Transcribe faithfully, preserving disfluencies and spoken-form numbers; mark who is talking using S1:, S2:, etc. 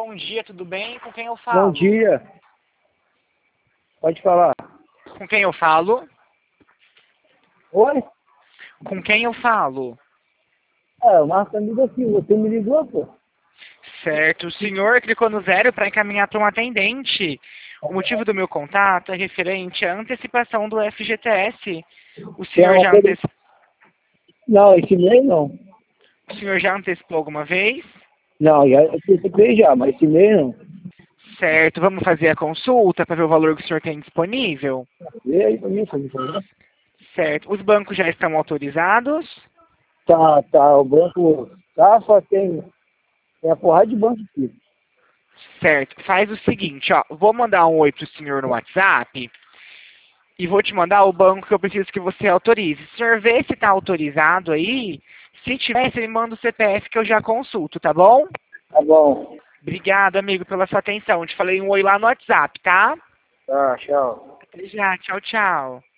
S1: bom dia, tudo bem? Com quem eu
S2: Bom
S1: falo?
S2: dia. Pode falar.
S1: Com quem eu falo?
S2: Oi?
S1: Com quem eu falo?
S2: É, o Marcos Amigo aqui. Você me ligou, pô?
S1: Certo, o senhor clicou no zero para encaminhar para um atendente. O motivo do meu contato é referente à antecipação do F G T S. O
S2: Tem
S1: senhor
S2: uma
S1: já,
S2: coisa...
S1: anteci...
S2: Não, esse mês não.
S1: o senhor já antecipou alguma vez?
S2: Não, já antecipei já, mas esse mês não.
S1: Certo, vamos fazer a consulta para ver o valor que o senhor tem disponível?
S2: Vê aí pra mim, por favor.
S1: Certo, os bancos já estão autorizados?
S2: Tá, tá, o banco... Tá, só tem... Tem a porrada de banco aqui.
S1: Certo, faz o seguinte, ó, vou mandar um oi pro senhor no WhatsApp e vou te mandar o banco que eu preciso que você autorize. O senhor vê se está autorizado aí, se tiver, você me manda o C P F que eu já consulto, tá bom?
S2: Tá bom.
S1: Obrigado, amigo, pela sua atenção. Te falei um oi lá no WhatsApp, tá?
S2: Tá, tchau.
S1: Até já, tchau, tchau.